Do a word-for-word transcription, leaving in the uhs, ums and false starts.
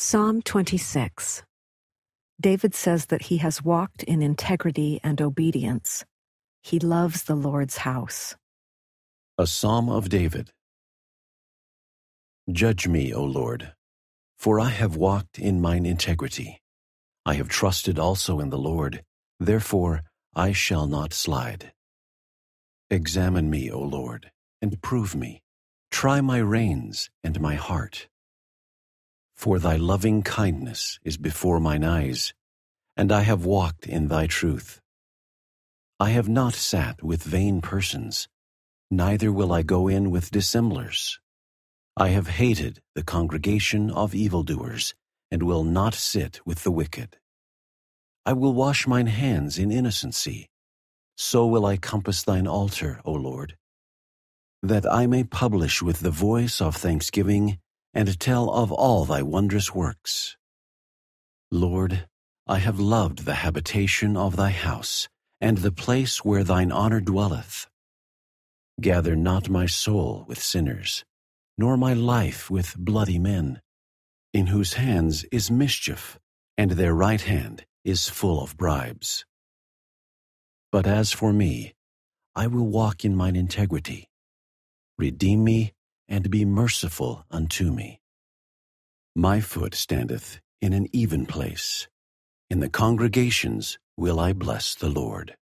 Psalm twenty-six. David says that he has walked in integrity and obedience. He loves the Lord's house. A Psalm of David. Judge me, O Lord, for I have walked in mine integrity. I have trusted also in the Lord, therefore I shall not slide. Examine me, O Lord, and prove me. Try my reins and my heart. For thy loving kindness is before mine eyes, and I have walked in thy truth. I have not sat with vain persons, neither will I go in with dissemblers. I have hated the congregation of evildoers, and will not sit with the wicked. I will wash mine hands in innocency. So will I compass thine altar, O Lord, that I may publish with the voice of thanksgiving, and tell of all thy wondrous works. Lord, I have loved the habitation of thy house, and the place where thine honor dwelleth. Gather not my soul with sinners, nor my life with bloody men, in whose hands is mischief, and their right hand is full of bribes. But as for me, I will walk in mine integrity. Redeem me, and be merciful unto me. My foot standeth in an even place. In the congregations will I bless the Lord.